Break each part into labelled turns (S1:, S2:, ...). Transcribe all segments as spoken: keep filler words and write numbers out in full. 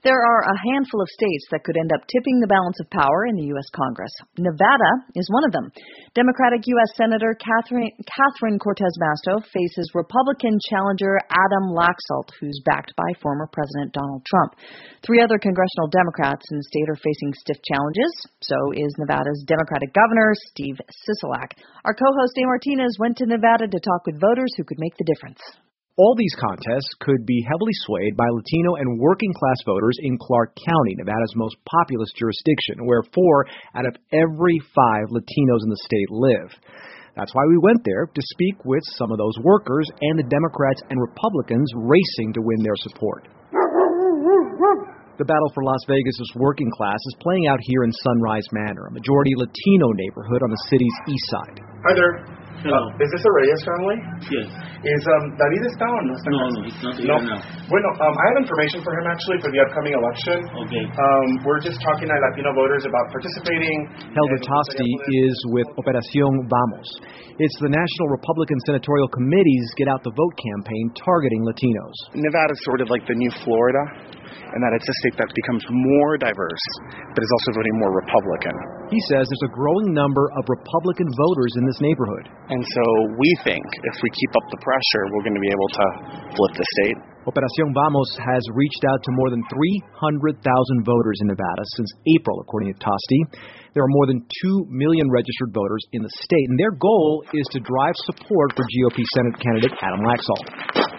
S1: There are a handful of states that could end up tipping the balance of power in the U S Congress. Nevada is one of them. Democratic U S Senator Catherine, Catherine Cortez Masto faces Republican challenger Adam Laxalt, who's backed by former President Donald Trump. Three other congressional Democrats in the state are facing stiff challenges. So is Nevada's Democratic Governor, Steve Sisolak. Our co-host, Dave Martinez, went to Nevada to talk with voters who could make the difference.
S2: All these contests could be heavily swayed by Latino and working-class voters in Clark County, Nevada's most populous jurisdiction, where four out of every five Latinos in the state live. That's why we went there, to speak with some of those workers and the Democrats and Republicans racing to win their support. The battle for Las Vegas's working class is playing out here in Sunrise Manor, a majority Latino neighborhood on the city's east side.
S3: Hi there.
S4: Hello.
S3: Uh, is this a Reyes family?
S4: Yes.
S3: Is um, David está o no está?
S4: No, no, he's not here
S3: no.
S4: now.
S3: Bueno, um, I have information for him actually for the upcoming election.
S4: Okay.
S3: Um, we're just talking to Latino voters about participating.
S2: Helder Tosti is with Operación Vamos. It's the National Republican Senatorial Committee's Get Out the Vote campaign targeting Latinos.
S5: Nevada's sort of like the new Florida, and that it's a state that becomes more diverse, but is also voting more Republican.
S2: He says there's a growing number of Republican voters in this neighborhood.
S5: And so we think if we keep up the pressure, we're going to be able to flip the state.
S2: Operación Vamos has reached out to more than three hundred thousand voters in Nevada since April, according to Tosti. There are more than two million registered voters in the state, and their goal is to drive support for G O P Senate candidate Adam Laxalt.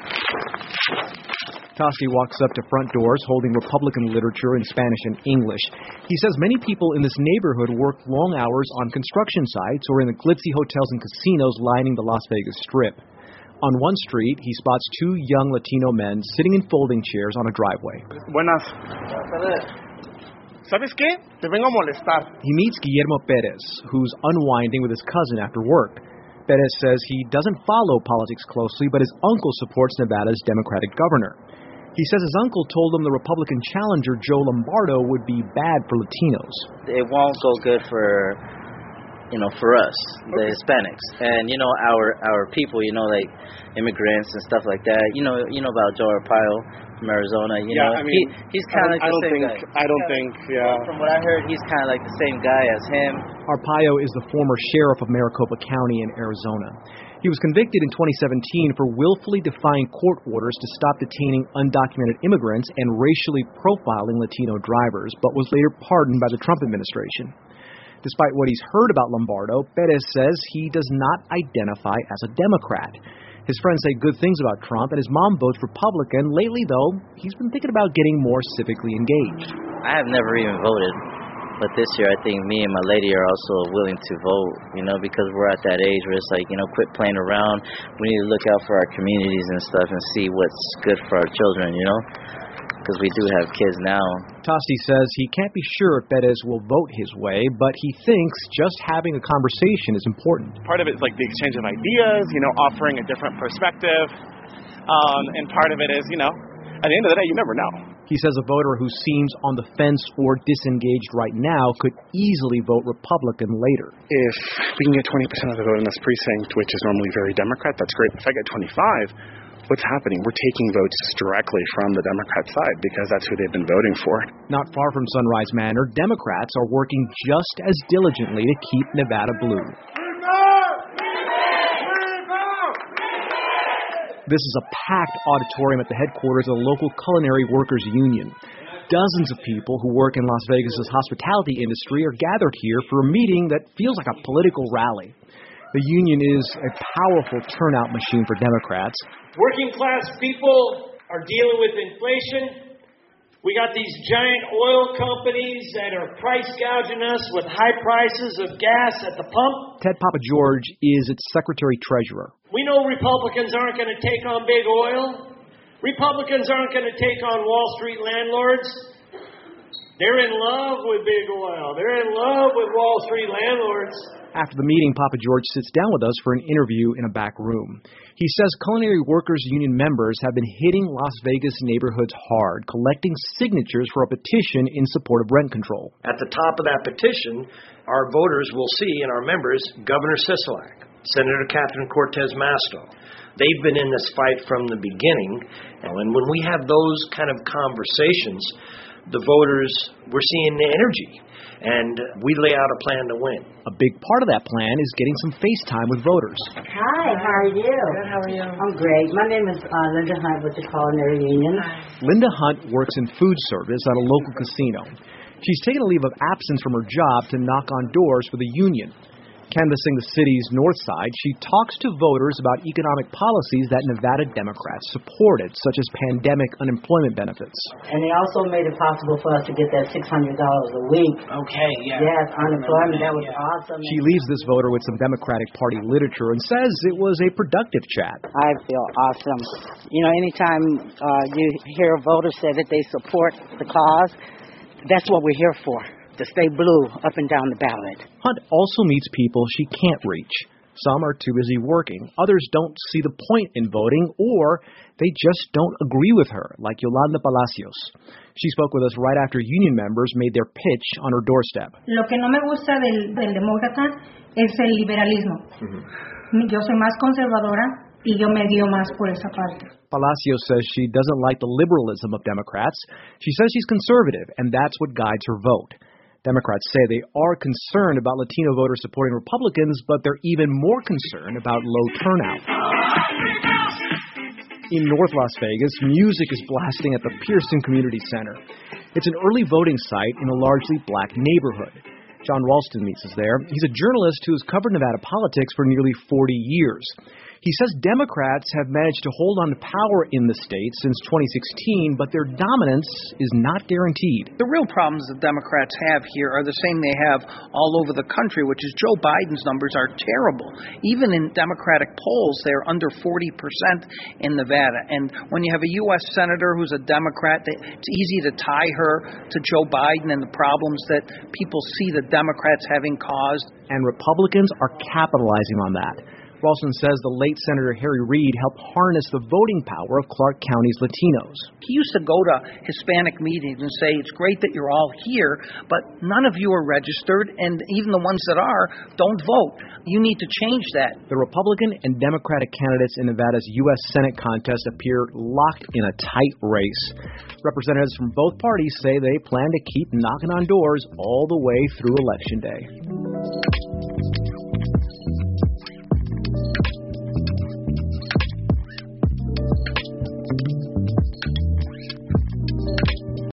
S2: Tosti walks up to front doors holding Republican literature in Spanish and English. He says many people in this neighborhood work long hours on construction sites or in the glitzy hotels and casinos lining the Las Vegas Strip. On one street, he spots two young Latino men sitting in folding chairs on a driveway.
S3: Buenas. ¿Sabes qué? Te vengo a molestar.
S2: He meets Guillermo Perez, who's unwinding with his cousin after work. Perez says he doesn't follow politics closely, but his uncle supports Nevada's Democratic governor. He says his uncle told him the Republican challenger, Joe Lombardo, would be bad for Latinos.
S6: It won't go good for, you know, for us, the Hispanics. And, you know, our our people, you know, like immigrants and stuff like that. You know you know about Joe Arpaio from Arizona. You
S5: yeah,
S6: know,
S5: I mean,
S6: he, he's kind of like
S5: I
S6: the
S5: don't
S6: same
S5: think,
S6: guy.
S5: I don't
S6: yeah,
S5: think, yeah.
S6: From what I heard, he's kind of like the same guy as him.
S2: Arpaio is the former sheriff of Maricopa County in Arizona. He was convicted in twenty seventeen for willfully defying court orders to stop detaining undocumented immigrants and racially profiling Latino drivers, but was later pardoned by the Trump administration. Despite what he's heard about Lombardo, Perez says he does not identify as a Democrat. His friends say good things about Trump, and his mom votes Republican. Lately, though, he's been thinking about getting more civically engaged.
S6: I have never even voted. But this year, I think me and my lady are also willing to vote, you know, because we're at that age where it's like, you know, quit playing around. We need to look out for our communities and stuff and see what's good for our children, you know, because we do have kids now.
S2: Tosti says he can't be sure if Perez will vote his way, but he thinks just having a conversation is important.
S5: Part of it is like the exchange of ideas, you know, offering a different perspective. Um, and part of it is, you know, at the end of the day, you never know.
S2: He says a voter who seems on the fence or disengaged right now could easily vote Republican later.
S5: If we can get twenty percent of the vote in this precinct, which is normally very Democrat, that's great. If I get twenty-five, what's happening? We're taking votes directly from the Democrat side because that's who they've been voting for.
S2: Not far from Sunrise Manor, Democrats are working just as diligently to keep Nevada blue. This is a packed auditorium at the headquarters of the local Culinary Workers Union. Dozens of people who work in Las Vegas's hospitality industry are gathered here for a meeting that feels like a political rally. The union is a powerful turnout machine for Democrats.
S7: Working class people are dealing with inflation. We got these giant oil companies that are price gouging us with high prices of gas at the pump.
S2: Ted Papageorge is its secretary-treasurer.
S7: We know Republicans aren't going to take on big oil. Republicans aren't going to take on Wall Street landlords. They're in love with big oil. They're in love with Wall Street landlords.
S2: After the meeting, Papageorge sits down with us for an interview in a back room. He says Culinary Workers Union members have been hitting Las Vegas neighborhoods hard, collecting signatures for a petition in support of rent control.
S8: At the top of that petition, our voters will see, and our members, Governor Sisolak, Senator Catherine Cortez Masto. They've been in this fight from the beginning, and when we have those kind of conversations, the voters, we're seeing the energy, and we lay out a plan to win.
S2: A big part of that plan is getting some face time with voters.
S4: Hi, how are you?
S9: Good, how are you?
S4: I'm great. My name is uh, Linda Hunt with the Culinary Union.
S2: Linda Hunt works in food service at a local casino. She's taken a leave of absence from her job to knock on doors for the union. Canvassing the city's north side, she talks to voters about economic policies that Nevada Democrats supported, such as pandemic unemployment benefits.
S4: And they also made it possible for us to get that six hundred dollars a week.
S9: Okay, yeah.
S4: Yes, unemployment, that was yeah. awesome.
S2: She leaves this voter with some Democratic Party literature and says it was a productive chat.
S10: I feel awesome. You know, anytime uh, you hear a voter say that they support the cause, that's what we're here for. To stay blue up and down the ballot.
S2: Hunt also meets people she can't reach. Some are too busy working. Others don't see the point in voting, or they just don't agree with her, like Yolanda Palacios. She spoke with us right after union members made their pitch on her doorstep.
S11: Lo que no me gusta del, del demócrata es el liberalismo. Mm-hmm. Yo soy más conservadora y yo me guío más por esa parte.
S2: Palacios says she doesn't like the liberalism of Democrats. She says she's conservative, and that's what guides her vote. Democrats say they are concerned about Latino voters supporting Republicans, but they're even more concerned about low turnout. In North Las Vegas, music is blasting at the Pearson Community Center. It's an early voting site in a largely black neighborhood. John Ralston meets us there. He's a journalist who has covered Nevada politics for nearly forty years. He says Democrats have managed to hold on to power in the state since twenty sixteen, but their dominance is not guaranteed.
S9: The real problems that Democrats have here are the same they have all over the country, which is Joe Biden's numbers are terrible. Even in Democratic polls, they're under forty percent in Nevada. And when you have a U S senator who's a Democrat, it's easy to tie her to Joe Biden and the problems that people see the Democrats having caused.
S2: And Republicans are capitalizing on that. Ralston says the late Senator Harry Reid helped harness the voting power of Clark County's Latinos.
S9: He used to go to Hispanic meetings and say, it's great that you're all here, but none of you are registered, and even the ones that are, don't vote. You need to change that.
S2: The Republican and Democratic candidates in Nevada's U S Senate contest appear locked in a tight race. Representatives from both parties say they plan to keep knocking on doors all the way through Election Day.